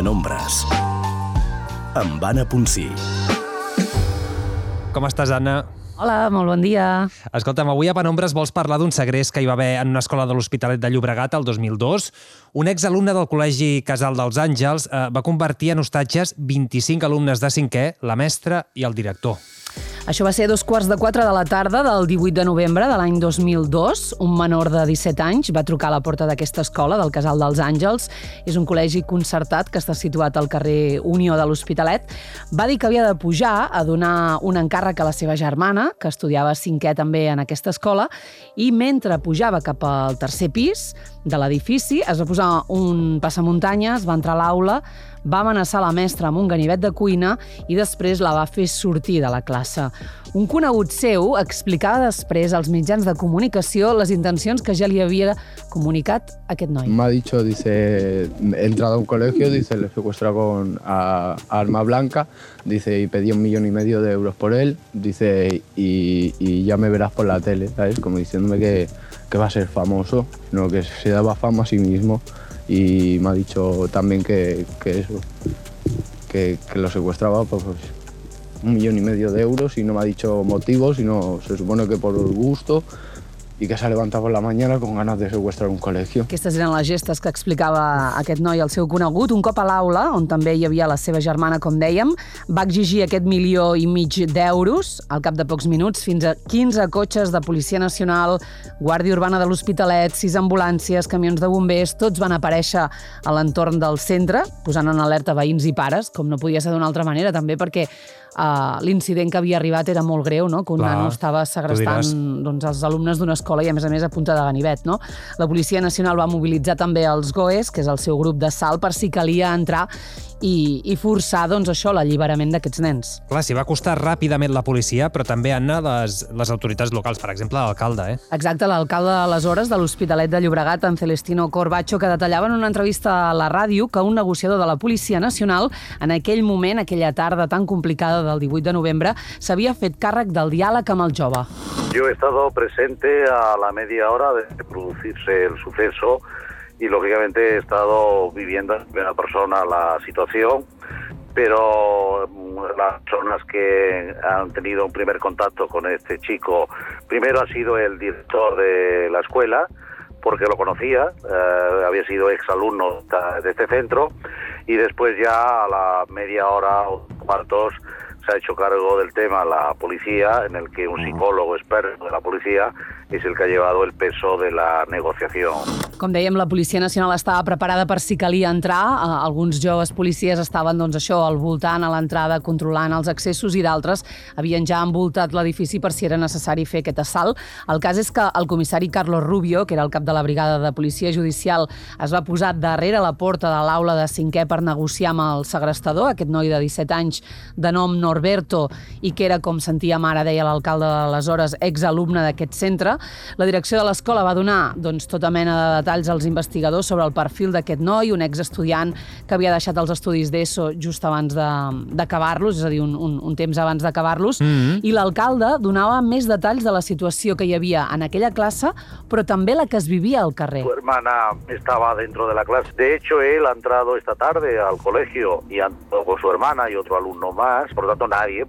Penombres, amb Anna Ponsí. Com estàs, Anna? Hola, molt bon dia. Escolta'm, avui a Penombres vols parlar d'un segrest que hi va haver en una escola de l'Hospitalet de Llobregat el 2002. Un exalumne del Col·legi Casal dels Àngels va convertir en hostatges 25 alumnes de 5è, la mestra i el director. Això va ser a 3:15 de la tarda del 18 de novembre de l'any 2002. Un menor de 17 anys va trucar a la porta d'aquesta escola, del Casal dels Àngels. És un col·legi concertat que està situat al carrer Unió de l'Hospitalet. Va dir que havia de pujar a donar un encàrrec a la seva germana, que estudiava 5è també en aquesta escola, i mentre pujava cap al tercer pis de l'edifici es va posar un passamuntanyes, va entrar a l'aula, va amenaçar la mestra amb un ganivet de cuina i després la va fer sortir de la classe. Un conegut seu explicava després als mitjans de comunicació les intencions que ja li havia comunicat aquest noi. Me ha dicho, dice, he entrado a un colegio, dice, le secuestraron a arma blanca, dice, y pedí 1,5 millones de euros por él, dice, y ya me verás por la tele, ¿sabes? Como diciéndome que va a ser famoso, no, que se daba fama a sí mismo. Y me ha dicho también que eso, que lo secuestraba por 1,5 millones de euros y no me ha dicho motivos, sino se supone que por gusto i que s'ha levantat per la mañana con ganas de secuestrar un col·legio. Aquestes eren les gestes que explicava aquest noi al seu conegut. Un cop a l'aula, on també hi havia la seva germana, com dèiem, va exigir aquest 1,5 milions d'euros. Al cap de pocs minuts, fins a 15 cotxes de Policia Nacional, Guàrdia Urbana de l'Hospitalet, 6 ambulàncies, camions de bombers, tots van aparèixer a l'entorn del centre, posant en alerta veïns i pares, com no podia ser d'una altra manera, també perquè l'incident que havia arribat era molt greu, no? Que un nano estava segrestant els alumnes d'una escola i, a més, a punta de ganivet, no? La Policia Nacional va mobilitzar també els GOES, que és el seu grup d'assalt, per si calia entrar i forçar, doncs, això, l'alliberament d'aquests nens. Clar, s'hi va acostar ràpidament la policia, però també, Anna, les autoritats locals, per exemple, l'alcalde, Exacte, l'alcalde d'aleshores de l'Hospitalet de Llobregat, en Celestino Corbacho, que detallava en una entrevista a la ràdio que un negociador de la Policia Nacional, en aquell moment, aquella tarda tan complicada del 18 de novembre, s'havia fet càrrec del diàleg amb el jove. Yo he estado presente a la media hora de producirse el suceso y lógicamente he estado viviendo en primera persona la situación, pero las personas que han tenido un primer contacto con este chico, primero ha sido el director de la escuela, porque lo conocía, había sido exalumno de este centro, y después ya a la media hora o cuartos se ha hecho cargo del tema la policía, en el que un psicólogo experto de la policía és el que ha llevado el peso de la negociació. Com dèiem, la Policia Nacional estava preparada per si calia entrar. Alguns joves policies estaven, doncs, això, al voltant, a l'entrada, controlant els accessos, i d'altres havien ja envoltat l'edifici per si era necessari fer aquest assalt. El cas és que el comissari Carlos Rubio, que era el cap de la brigada de policia judicial, es va posar darrere la porta de l'aula de 5è per negociar amb el segrestador, aquest noi de 17 anys de nom Norberto, i que era, com sentíem ara, deia l'alcalde d'aleshores, exalumne d'aquest centre. La direcció de l'escola va donar, doncs, tota mena de detalls als investigadors sobre el perfil d'aquest noi, un exestudiant que havia deixat els estudis d'ESO just abans d'acabar-los, és a dir, un temps abans d'acabar-los, i l'alcalde donava més detalls de la situació que hi havia en aquella classe, però també la que es vivia al carrer. Su hermana estaba dentro de la clase. De hecho, él ha entrado esta tarde al colegio y ha entrado con su hermana y otro alumno más. Por lo tanto, nadie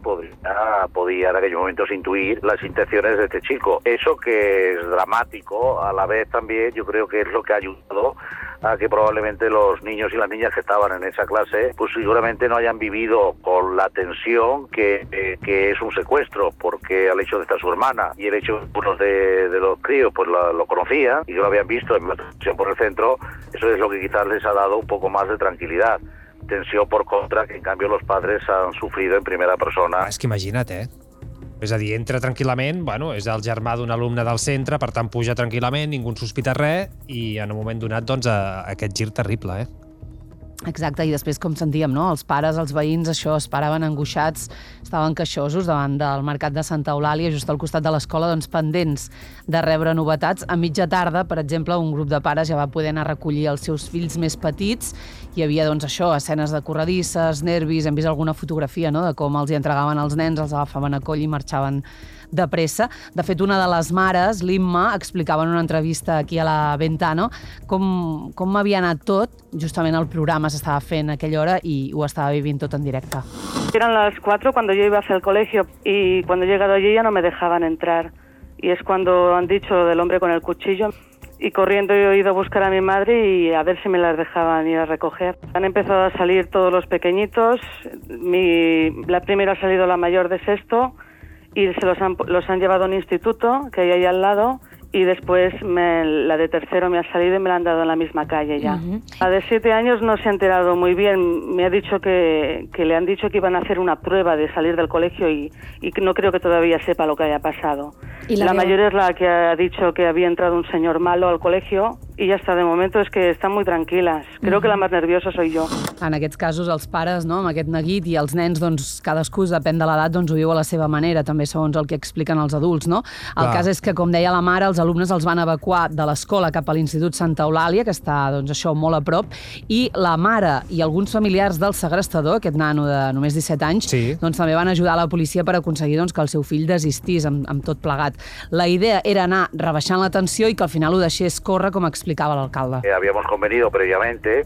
podía en aquellos momentos intuir las intenciones de este chico. Eso que es dramático, a la vez también yo creo que es lo que ha ayudado a que probablemente los niños y las niñas que estaban en esa clase pues seguramente no hayan vivido con la tensión que es un secuestro, porque al hecho de estar su hermana y el hecho de que unos de los críos pues lo conocían y que lo habían visto en televisión por el centro, eso es lo que quizás les ha dado un poco más de tranquilidad. Tensió por contra que en cambio los padres han sufrido en primera persona. És que imagina't, És a dir, entra tranquil·lament, és el germà d'un alumne del centre, per tant puja tranquil·lament, ningú en sospita res, i en un moment donat, doncs, aquest gir terrible, Exacte, i després, com sentíem, no? Els pares, els veïns, això, esperaven angoixats, estaven queixosos davant del mercat de Santa Eulàlia, just al costat de l'escola, doncs, pendents de rebre novetats. A mitja tarda, per exemple, un grup de pares ja va poder anar a recollir els seus fills més petits. Hi havia, doncs, això, escenes de corredisses, nervis, hem vist alguna fotografia, no?, de com els hi entregaven els nens, els agafaven a coll i marxaven de pressa. De fet, una de les mares, l'Imma, explicava en una entrevista aquí a la Ventano com havia anat tot. Justament el programa s'estava fent a aquella hora i ho estava vivint tot en directe. Eran las 4 cuando yo iba hacia el colegio y cuando he llegado allí ya no me dejaban entrar. Y es cuando han dicho lo del hombre con el cuchillo. Y corriendo he ido a buscar a mi madre y a ver si me las dejaban ir a recoger. Han empezado a salir todos los pequeñitos. La primera ha salido la mayor de sexto y los han llevado a un instituto que hay ahí al lado. Y después la de tercero me ha salido y me la han dado en la misma calle ya. La de 7 años no se ha enterado muy bien. Me ha dicho que le han dicho que iban a hacer una prueba de salir del colegio y no creo que todavía sepa lo que haya pasado. ¿Y la mayor es la que ha dicho que había entrado un señor malo al colegio i ja està, de moment és que estan molt tranquil·les. Creo que la més nerviosa soy yo. En aquests casos, els pares, no, amb aquest neguit, i els nens, doncs, cadascú, depèn de l'edat, doncs, ho viu a la seva manera, també segons el que expliquen els adults, no? El cas és que, com deia la mare, els alumnes els van evacuar de l'escola cap a l'Institut Santa Eulàlia, que està, doncs, això, molt a prop, i la mare i alguns familiars del segrestador, aquest nano de només 17 anys, doncs, també van ajudar la policia per aconseguir, doncs, que el seu fill desistís amb tot plegat. La idea era anar rebaixant la tensió i que al final ho deixés córrer, com explicava l'alcalde. Habíamos convenido previamente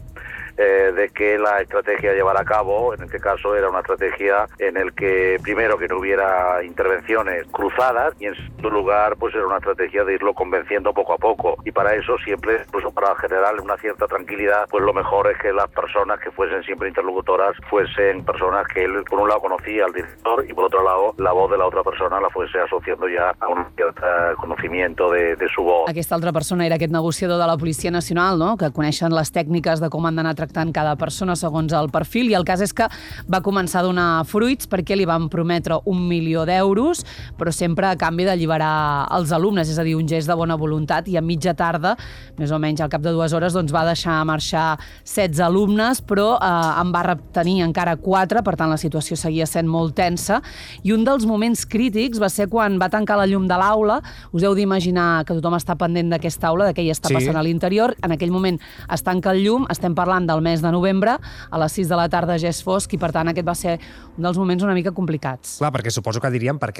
de que la estrategia a llevar a cabo, en este caso era una estrategia en el que primero que no hubiera intervenciones cruzadas y en segundo lugar pues era una estrategia de irlo convenciendo poco a poco y para eso siempre, incluso para generarle una cierta tranquilidad, pues lo mejor es que las personas que fuesen siempre interlocutoras fuesen personas que él por un lado conocía al director y por otro lado la voz de la otra persona la fuese asociando ya a un cierto conocimiento de su voz. Aquesta altra persona era aquest negociador de la Policia Nacional, no?, que coneixen les tècniques de com han d'anar tractant cada persona segons el perfil, i el cas és que va començar a donar fruits perquè li van prometre 1 milió d'euros, però sempre a canvi d'alliberar els alumnes, és a dir, un gest de bona voluntat, i a mitja tarda, més o menys al cap de 2 hores, doncs va deixar marxar 16 alumnes, però en va retenir encara 4, per tant la situació seguia sent molt tensa, i un dels moments crítics va ser quan va tancar la llum de l'aula. Us heu d'imaginar que tothom està pendent d'aquesta aula, de què hi està passant a l'interior. En aquell moment es tanca el llum, estem parlant del mes de novembre, a les 6 de la tarda ja és fosc, i per tant aquest va ser un dels moments una mica complicats. Clar, perquè suposo que diríem per què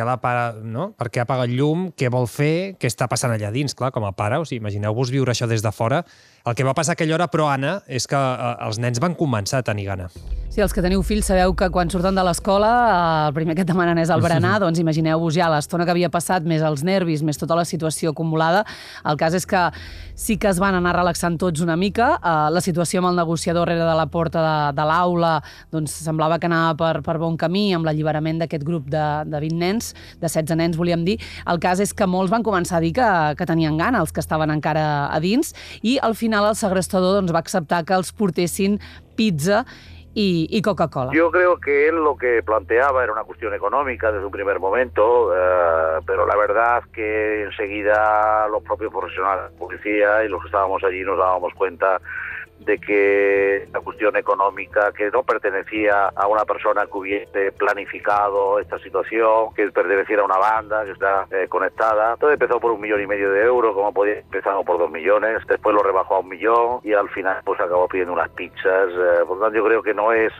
apaga el llum, què vol fer, què està passant allà dins. Clar, com a pare, o sigui, imagineu-vos viure això des de fora. El que va passar aquella hora, però, Anna, és que els nens van començar a tenir gana. Sí, els que teniu fills sabeu que quan surten de l'escola el primer que et demanen és el berenar, doncs imagineu-vos ja l'estona que havia passat, més els nervis, més tota la situació acumulada. El cas és que sí que es van anar relaxant tots una mica. La situació amb el negociador darrere de la porta de l'aula doncs semblava que anava per bon camí amb l'alliberament d'aquest grup de 20 nens, de 16 nens, volíem dir. El cas és que molts van començar a dir que tenien gana, els que estaven encara a dins, i al final el segrestador va acceptar que els portessin pizza y Coca-Cola. Yo creo que él lo que planteaba era una cuestión económica desde un primer momento, pero la verdad que enseguida los propios profesionales de policía y los que estábamos allí nos dábamos cuenta de que la cuestión económica, que no pertenecía a una persona que hubiese planificado esta situación, que perteneciera a una banda que está conectada. Todo empezó por 1,5 millones de euros, como podía empezar por 2 millones, después lo rebajó a 1 millón y al final pues acabó pidiendo unas pizzas. Por lo tanto yo creo que no es...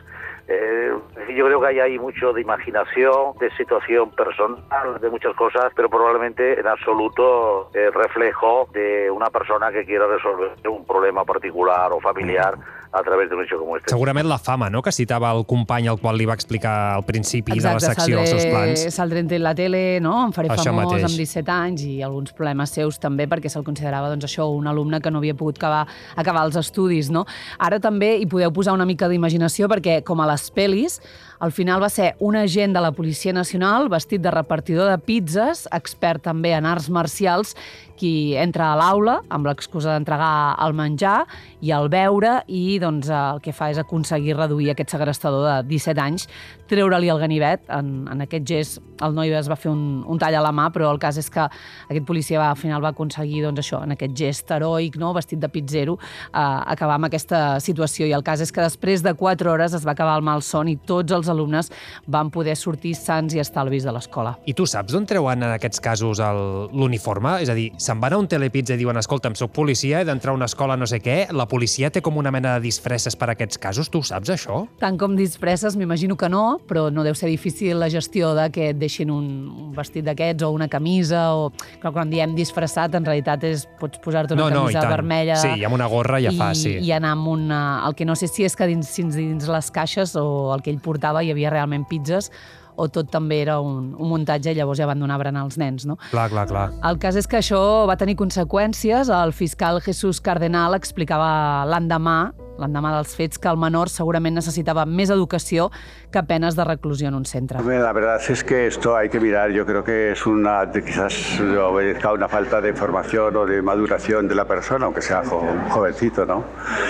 yo creo que hay ahí mucho de imaginación, de situación personal, de muchas cosas, pero probablemente en absoluto reflejo de una persona que quiera resolver un problema particular o familiar a través d'un hecho com este. Segurament la fama, no?, que citava el company al qual li va explicar al principi de la secció els seus plans. Saldré en la tele, no?, em faré famós amb 17 anys, i alguns problemes seus també, perquè se'l considerava, doncs això, un alumne que no havia pogut acabar els estudis, no? Ara també hi podeu posar una mica d'imaginació, perquè, com a les pel·lis, al final va ser un agent de la Policia Nacional vestit de repartidor de pizzas, expert també en arts marcials, qui entra a l'aula amb l'excusa d'entregar el menjar i el beure, i doncs, el que fa és aconseguir reduir aquest segrestador de 17 anys, treure-li el ganivet. En aquest gest el noi es va fer un tall a la mà, però el cas és que aquest policia al final va aconseguir, doncs això, en aquest gest heroic, no?, vestit de pizzero, acabar amb aquesta situació. I el cas és que després de 4 hores es va acabar el malson i tots els alumnes van poder sortir sants i estalvis de l'escola. I tu saps d'on treuen en aquests casos l'uniforme? És a dir, se'n van a un Telepizza i diuen, escolta'm, soc policia, he d'entrar a una escola no sé què, la policia té com una mena de disfresses per a aquests casos? Tu ho saps, això? Tant com disfresses, m'imagino que no, però no deu ser difícil la gestió de que et deixin un vestit d'aquests o una camisa. Però quan diem disfressat, en realitat pots posar-te una camisa vermella... Sí, i amb una gorra ja fa, sí. I anar amb una... El que no sé si és que dins les caixes o el que ell portava hi havia realment pizzas, o tot també era un muntatge i llavors ja van donar berenar als nens, no? Clar. El cas és que això va tenir conseqüències. El fiscal Jesús Cardenal explicava l'endemà dels fets, que el menor segurament necesitaba més educació que penes de reclusió en un centre. La verdad es que esto hay que mirar. Yo creo que es quizás obedezca una falta de formación o de maduración de la persona, aunque sea jovencito, ¿no?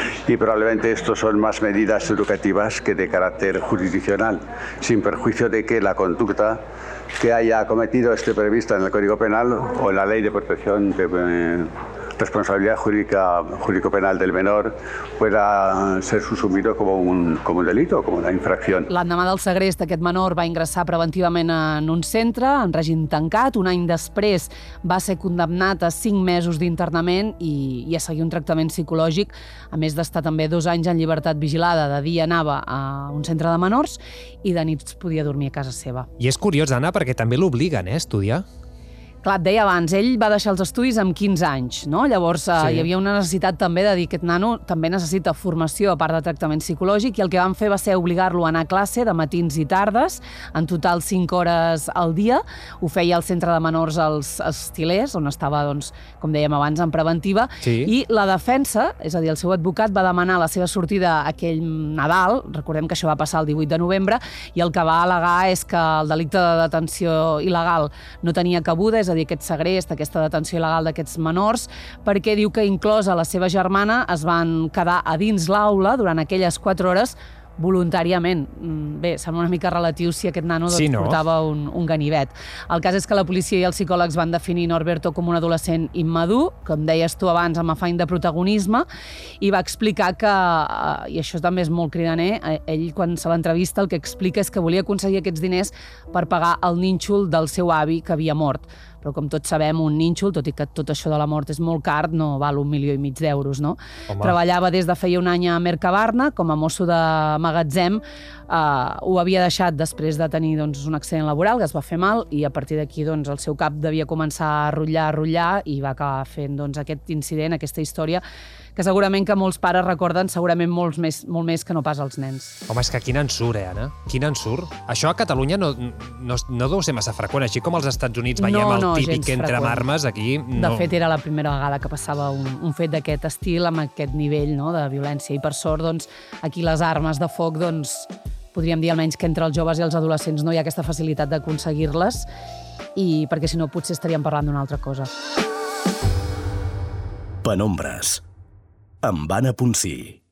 Y probablemente esto son más medidas educativas que de carácter jurisdiccional, sin perjuicio de que la conducta que haya cometido esté prevista en el Código Penal o en la Ley de Protección de responsabilidad jurídico-penal del menor pueda ser subsumido como un delito, como una infracción. L'endemà del segrest, aquest menor va ingressar preventivament en un centre, en règim tancat. Un any després va ser condemnat a 5 mesos d'internament i a seguir un tractament psicològic, a més d'estar també 2 anys en llibertat vigilada. De dia anava a un centre de menors i de nit podia dormir a casa seva. I és curiós, Anna, perquè també l'obliguen, a estudiar. Clar, et deia abans, ell va deixar els estudis amb 15 anys, no? Llavors hi havia una necessitat també de dir que aquest nano també necessita formació a part de tractament psicològic, i el que van fer va ser obligar-lo a anar a classe de matins i tardes, en total 5 hores al dia. Ho feia al centre de menors als Til·lers, on estava, doncs, com dèiem abans, en preventiva. Sí. I la defensa, és a dir, el seu advocat, va demanar la seva sortida aquell Nadal, recordem que això va passar el 18 de novembre, i el que va al·legar és que el delicte de detenció il·legal no tenia cabuda, és a dir, aquest segrest, aquesta detenció il·legal d'aquests menors, perquè diu que inclosa la seva germana es van quedar a dins l'aula durant aquelles 4 hores voluntàriament. Bé, sembla una mica relatiu si aquest nano portava un ganivet. El cas és que la policia i els psicòlegs van definir Norberto com un adolescent immadur, com deies tu abans, amb afany de protagonisme, i va explicar que, i això també és molt cridaner, ell quan se l'entrevista el que explica és que volia aconseguir aquests diners per pagar el nínxol del seu avi que havia mort. Però com tots sabem, un nínxol, tot i que tot això de la mort és molt car, no val 1,5 milió d'euros, no? Home. Treballava des de feia un any a Mercabarna com a mosso de magatzem. Ho havia deixat després de tenir un accident laboral que es va fer mal, i a partir d'aquí el seu cap devia començar a rotllar i va acabar fent aquest incident, aquesta història, que segurament que molts pares recorden segurament molt més que no pas els nens. Home, és que quin ensurt, Anna? Quin ensurt. Això a Catalunya no deu ser massa freqüent. Així com als Estats Units veiem el típic que entrem armes, aquí no. De fet, era la primera vegada que passava un fet d'aquest estil, amb aquest nivell de violència. I per sort, aquí les armes de foc, podríem dir almenys que entre els joves i els adolescents no hi ha aquesta facilitat d'aconseguir-les, i perquè si no potser estaríem parlant d'una altra cosa. Penombres, amb Anna Ponsí.